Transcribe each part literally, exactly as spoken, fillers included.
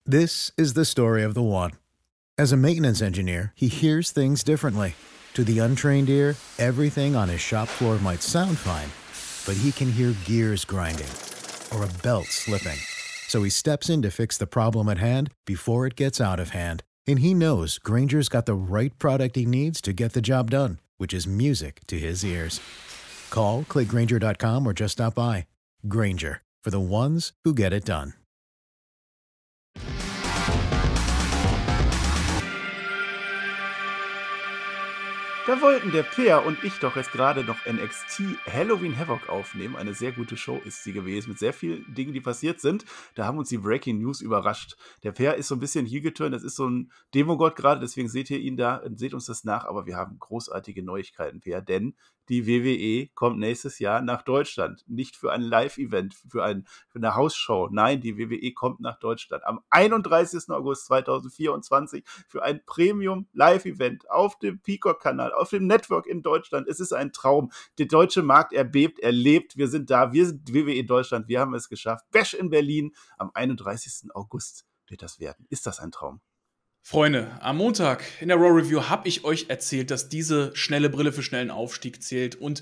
This is the story of the one. As a maintenance engineer, he hears things differently. To the untrained ear, everything on his shop floor might sound fine, but he can hear gears grinding or a belt slipping. So he steps in to fix the problem at hand before it gets out of hand. And he knows Grainger's got the right product he needs to get the job done, which is music to his ears. Call, click Grainger dot com or just stop by. Grainger, for the ones who get it done. Da wollten der Peer und ich doch jetzt gerade noch N X T Halloween Havoc aufnehmen. Eine sehr gute Show ist sie gewesen, mit sehr vielen Dingen, die passiert sind. Da haben uns die Breaking News überrascht. Der Peer ist so ein bisschen heel geturnt, das ist so ein Demogott gerade, deswegen seht ihr ihn da, seht uns das nach, aber wir haben großartige Neuigkeiten, Peer, denn die W W E kommt nächstes Jahr nach Deutschland. Nicht für ein Live-Event, für, ein, für eine Hausshow. Nein, die W W E kommt nach Deutschland am einunddreißigsten August zweitausendvierundzwanzig für ein Premium-Live-Event auf dem Peacock-Kanal, auf dem Network in Deutschland. Es ist ein Traum. Der deutsche Markt erbebt, er lebt. Wir sind da. Wir sind W W E Deutschland. Wir haben es geschafft. Bash in Berlin am einunddreißigsten August wird das werden. Ist das ein Traum? Freunde, am Montag in der Raw Review habe ich euch erzählt, dass diese schnelle Brille für schnellen Aufstieg zählt. Und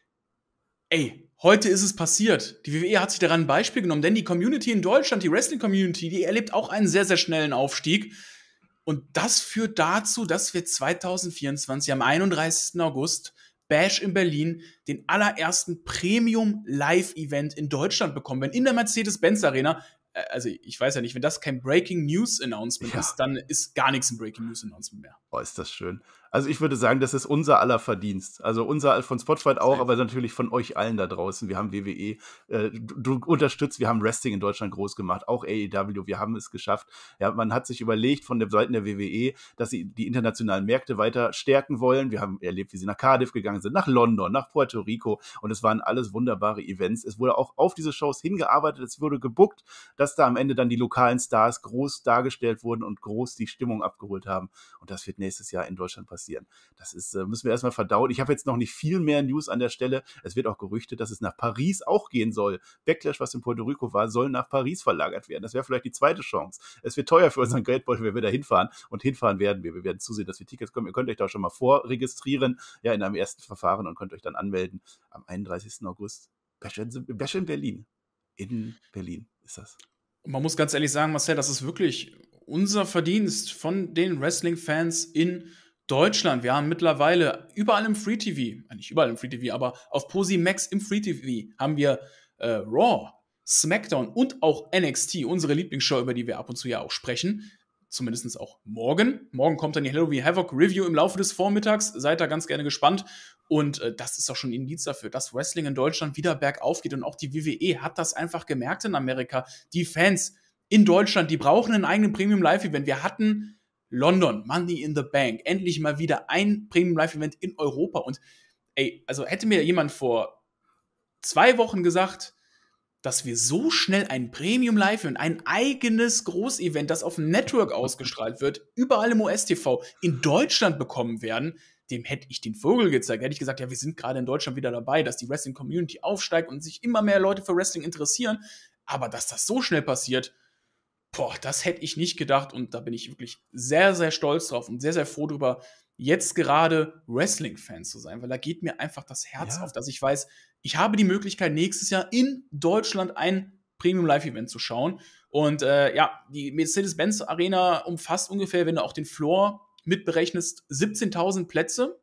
ey, heute ist es passiert. Die W W E hat sich daran ein Beispiel genommen, denn die Community in Deutschland, die Wrestling-Community, die erlebt auch einen sehr, sehr schnellen Aufstieg. Und das führt dazu, dass wir zweitausendvierundzwanzig am einunddreißigsten August Bash in Berlin den allerersten Premium-Live-Event in Deutschland bekommen. Wenn in der Mercedes-Benz Arena, also ich weiß ja nicht, wenn das kein Breaking News Announcement ja. ist, dann ist gar nichts ein Breaking News Announcement mehr. Oh, ist das schön. Also ich würde sagen, das ist unser aller Verdienst. Also unser von Spotfight auch, aber natürlich von euch allen da draußen. Wir haben W W E, äh, du, du unterstützt, wir haben Wrestling in Deutschland groß gemacht, auch A E W, wir haben es geschafft. Ja, man hat sich überlegt von der Seite der W W E, dass sie die internationalen Märkte weiter stärken wollen. Wir haben erlebt, wie sie nach Cardiff gegangen sind, nach London, nach Puerto Rico und es waren alles wunderbare Events. Es wurde auch auf diese Shows hingearbeitet, es wurde gebuckt, dass da am Ende dann die lokalen Stars groß dargestellt wurden und groß die Stimmung abgeholt haben. Und das wird nächstes Jahr in Deutschland passieren. Das ist, äh, müssen wir erstmal verdauen. Ich habe jetzt noch nicht viel mehr News an der Stelle. Es wird auch gerüchtet, dass es nach Paris auch gehen soll. Backlash, was in Puerto Rico war, soll nach Paris verlagert werden. Das wäre vielleicht die zweite Chance. Es wird teuer für unseren Geldbeutel, wenn wir da hinfahren. Und hinfahren werden wir. Wir werden zusehen, dass wir Tickets kommen. Ihr könnt euch da schon mal vorregistrieren, ja, in einem ersten Verfahren und könnt euch dann anmelden am einunddreißigsten August. Bash in, Bash in Berlin. In Berlin ist das. Und man muss ganz ehrlich sagen, Marcel, das ist wirklich unser Verdienst von den Wrestling-Fans in Deutschland. Wir haben mittlerweile überall im Free-T V, nicht überall im Free-T V, aber auf Posimax im Free-T V haben wir äh, Raw, SmackDown und auch N X T, unsere Lieblingsshow, über die wir ab und zu ja auch sprechen. Zumindest auch morgen. Morgen kommt dann die Halloween Havoc Review im Laufe des Vormittags. Seid da ganz gerne gespannt. Und äh, das ist auch schon ein Indiz dafür, dass Wrestling in Deutschland wieder bergauf geht. Und auch die W W E hat das einfach gemerkt in Amerika. Die Fans in Deutschland, die brauchen einen eigenen Premium-Live-Event. Wir hatten London, Money in the Bank, endlich mal wieder ein Premium-Live-Event in Europa. Und ey, also hätte mir jemand vor zwei Wochen gesagt, dass wir so schnell ein Premium-Live-Event, ein eigenes Großevent, das auf dem Network ausgestrahlt wird, überall im U S T V, in Deutschland bekommen werden, dem hätte ich den Vogel gezeigt. Hätte ich gesagt, ja, wir sind gerade in Deutschland wieder dabei, dass die Wrestling-Community aufsteigt und sich immer mehr Leute für Wrestling interessieren. Aber dass das so schnell passiert, boah, das hätte ich nicht gedacht. Und da bin ich wirklich sehr, sehr stolz drauf und sehr, sehr froh drüber, jetzt gerade Wrestling-Fan zu sein, weil da geht mir einfach das Herz Ja. auf, dass ich weiß, ich habe die Möglichkeit, nächstes Jahr in Deutschland ein Premium-Live-Event zu schauen. Und äh, ja, die Mercedes-Benz Arena umfasst ungefähr, wenn du auch den Floor mitberechnest, siebzehntausend Plätze.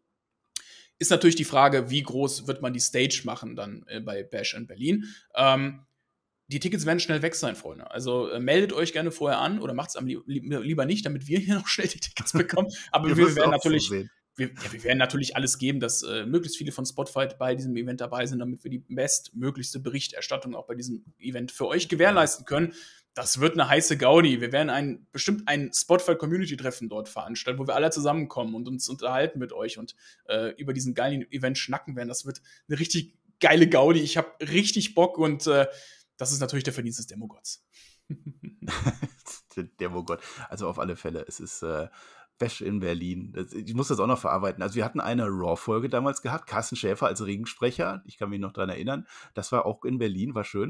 Ist natürlich die Frage, wie groß wird man die Stage machen dann äh, bei Bash in Berlin. Ähm, die Tickets werden schnell weg sein, Freunde. Also äh, meldet euch gerne vorher an oder macht es am li- lieber nicht, damit wir hier noch schnell die Tickets bekommen. Aber wir, werden natürlich, wir, ja, wir werden natürlich alles geben, dass äh, möglichst viele von Spotfight bei diesem Event dabei sind, damit wir die bestmöglichste Berichterstattung auch bei diesem Event für euch gewährleisten können. Das wird eine heiße Gaudi. Wir werden ein, bestimmt ein Spotfight-Community-Treffen dort veranstalten, wo wir alle zusammenkommen und uns unterhalten mit euch und äh, über diesen geilen Event schnacken werden. Das wird eine richtig geile Gaudi. Ich habe richtig Bock und äh, das ist natürlich der Verdienst des Demogotts. Der Demogott. Also auf alle Fälle. Es ist äh, Bash in Berlin. Das, ich muss das auch noch verarbeiten. Also wir hatten eine Raw-Folge damals gehabt. Carsten Schäfer als Ringsprecher. Ich kann mich noch dran erinnern. Das war auch in Berlin, war schön.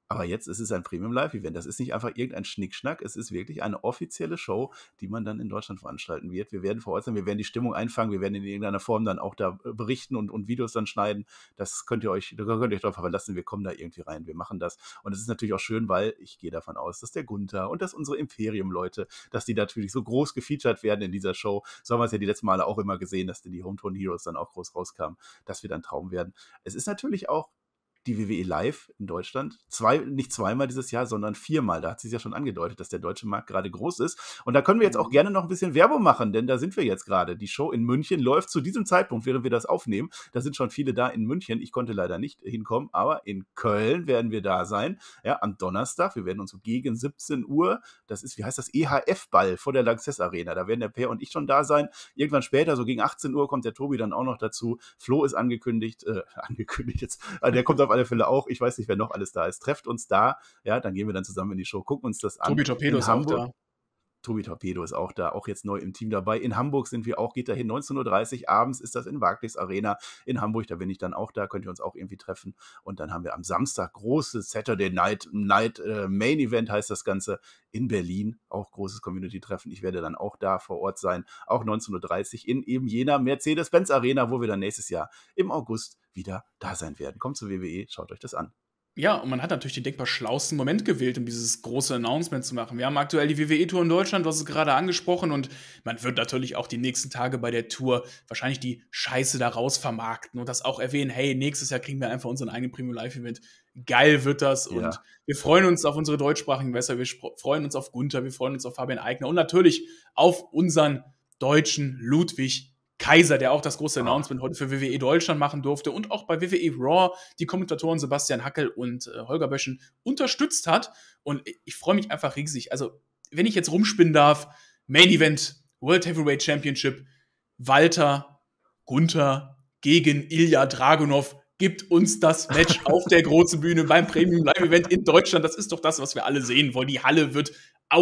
Aber jetzt ist es ein Premium-Live-Event. Das ist nicht einfach irgendein Schnickschnack. Es ist wirklich eine offizielle Show, die man dann in Deutschland veranstalten wird. Wir werden vor Ort sein, wir werden die Stimmung einfangen, wir werden in irgendeiner Form dann auch da berichten und, und Videos dann schneiden. Das könnt ihr euch, da könnt ihr euch darauf verlassen. Wir kommen da irgendwie rein, wir machen das. Und es ist natürlich auch schön, weil ich gehe davon aus, dass der Gunther und dass unsere Imperium-Leute, dass die natürlich so groß gefeatured werden in dieser Show. So haben wir es ja die letzten Male auch immer gesehen, dass die Hometown Heroes dann auch groß rauskamen. Das wird ein Traum werden. Es ist natürlich auch die W W E Live in Deutschland. Zwei, nicht zweimal dieses Jahr, sondern viermal. Da hat sie es ja schon angedeutet, dass der deutsche Markt gerade groß ist. Und da können wir jetzt auch gerne noch ein bisschen Werbung machen, denn da sind wir jetzt gerade. Die Show in München läuft zu diesem Zeitpunkt, während wir das aufnehmen. Da sind schon viele da in München. Ich konnte leider nicht hinkommen, aber in Köln werden wir da sein. Ja, am Donnerstag. Wir werden uns so gegen siebzehn Uhr, das ist, wie heißt das, E H F-Ball vor der Lanxess Arena. Da werden der Per und ich schon da sein. Irgendwann später, so gegen achtzehn Uhr, kommt der Tobi dann auch noch dazu. Flo ist angekündigt, äh, angekündigt jetzt, also der kommt auf alle Fälle auch. Ich weiß nicht, wer noch alles da ist. Trefft uns da. Ja, dann gehen wir dann zusammen in die Show, gucken uns das an. Tobi Torpedo ist auch da. Tobi Torpedo ist auch da, auch jetzt neu im Team dabei. In Hamburg sind wir auch, geht dahin, neunzehn Uhr dreißig abends ist das in Barclays Arena in Hamburg, da bin ich dann auch da, könnt ihr uns auch irgendwie treffen. Und dann haben wir am Samstag großes Saturday Night, Night äh, Main Event heißt das Ganze, in Berlin, auch großes Community-Treffen. Ich werde dann auch da vor Ort sein, auch neunzehn Uhr dreißig in eben jener Mercedes-Benz Arena, wo wir dann nächstes Jahr im August wieder da sein werden. Kommt zur W W E, schaut euch das an. Ja, und man hat natürlich den denkbar schlausten Moment gewählt, um dieses große Announcement zu machen. Wir haben aktuell die W W E-Tour in Deutschland, du hast es gerade angesprochen, und man wird natürlich auch die nächsten Tage bei der Tour wahrscheinlich die Scheiße da raus vermarkten und das auch erwähnen, hey, nächstes Jahr kriegen wir einfach unseren eigenen Premium-Live-Event. Geil wird das, und Ja. wir freuen uns auf unsere deutschsprachigen Wässer, wir spro- freuen uns auf Gunther, wir freuen uns auf Fabian Eigner und natürlich auf unseren deutschen Ludwig Kaiser, der auch das große Announcement heute für W W E Deutschland machen durfte und auch bei W W E Raw die Kommentatoren Sebastian Hackel und äh, Holger Böschen unterstützt hat. Und ich, ich freue mich einfach riesig. Also, wenn ich jetzt rumspinnen darf, Main Event, World Heavyweight Championship, Walter, Gunther gegen Ilja Dragunov, gibt uns das Match auf der großen Bühne beim Premium Live Event in Deutschland. Das ist doch das, was wir alle sehen wollen. Die Halle wird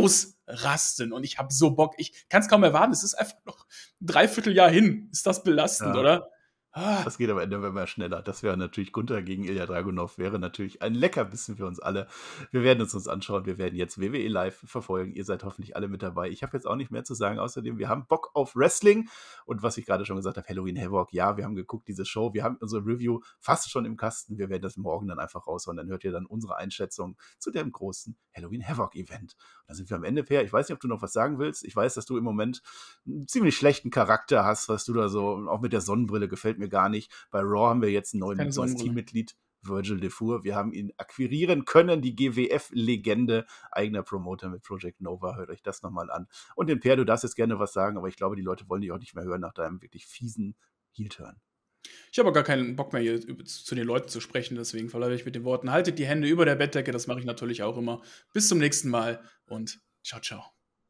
ausrasten und ich habe so Bock. Ich kann es kaum erwarten. Es ist einfach noch ein Dreivierteljahr hin. Ist das belastend, Ja. oder? Ah, Das geht am Ende immer schneller. Das wäre natürlich Gunther gegen Ilja Dragunov, wäre natürlich ein Leckerbissen für uns alle. Wir werden uns uns anschauen. Wir werden jetzt W W E Live verfolgen. Ihr seid hoffentlich alle mit dabei. Ich habe jetzt auch nicht mehr zu sagen. Außerdem, wir haben Bock auf Wrestling. Und was ich gerade schon gesagt habe, Halloween Havoc. Ja, wir haben geguckt, diese Show. Wir haben unsere Review fast schon im Kasten. Wir werden das morgen dann einfach raushauen. Dann hört ihr dann unsere Einschätzung zu dem großen Halloween Havoc Event. Und dann sind wir am Ende, Per. Ich weiß nicht, ob du noch was sagen willst. Ich weiß, dass du im Moment einen ziemlich schlechten Charakter hast, was du da so, auch mit der Sonnenbrille gefällt mir gar nicht. Bei Raw haben wir jetzt ein neues Keine Sonnenbrille. Teammitglied, Virgil DeFour. Wir haben ihn akquirieren können, die G W F-Legende, eigener Promoter mit Project Nova. Hört euch das nochmal an. Und den Per, du darfst jetzt gerne was sagen, aber ich glaube, die Leute wollen dich auch nicht mehr hören nach deinem wirklich fiesen Heel-Turn. ich habe gar keinen Bock mehr, hier über- zu den Leuten zu sprechen. Deswegen verbleibe ich mit den Worten: Haltet die Hände über der Bettdecke. Das mache ich natürlich auch immer. Bis zum nächsten Mal und ciao, ciao.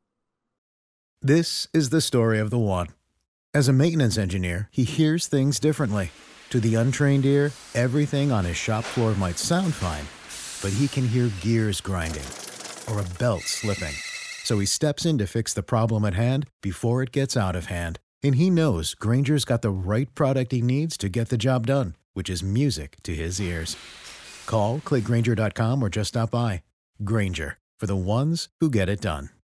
This is the story of the one. As a maintenance engineer, he hears things differently. To the untrained ear, everything on his shop floor might sound fine, but he can hear gears grinding or a belt slipping. So he steps in to fix the problem at hand before it gets out of hand. And he knows Granger's got the right product he needs to get the job done, which is music to his ears. Call, click Granger dot com, or just stop by. Granger, for the ones who get it done.